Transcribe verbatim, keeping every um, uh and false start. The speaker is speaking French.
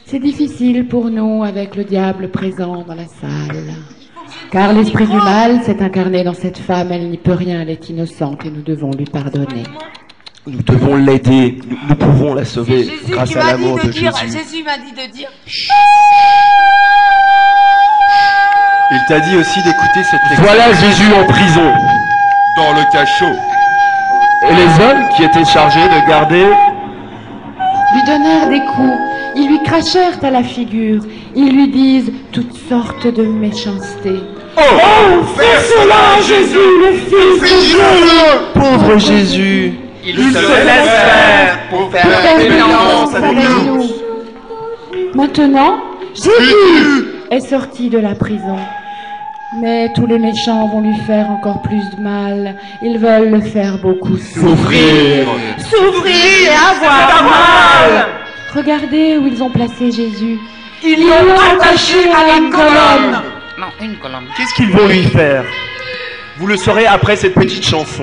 C'est difficile pour nous avec le diable présent dans la salle. Car l'esprit du mal s'est incarné dans cette femme, elle n'y peut rien, elle est innocente et nous devons lui pardonner. Nous devons l'aider, nous, nous pouvons la sauver grâce à l'amour de, de dire, Jésus. Jésus m'a dit de dire... Il t'a dit aussi d'écouter cette lecture. Voilà Jésus en prison. Dans le cachot. Et les hommes qui étaient chargés de garder lui donnèrent des coups, ils lui crachèrent à la figure, ils lui disent toutes sortes de méchancetés. Oh, oh fais cela, Jésus, le Fils de Dieu. Pauvre Jésus, il, il se laisse faire pour faire pénitence avec nous. Maintenant, Jésus est sorti de la prison. Mais tous les méchants vont lui faire encore plus de mal. Ils veulent le faire beaucoup souffrir. Souffrir et avoir mal. Regardez où ils ont placé Jésus. Ils l'ont attaché à une colonne. Non, une colonne. Qu'est-ce qu'ils vont lui faire? Vous le saurez après cette petite chanson.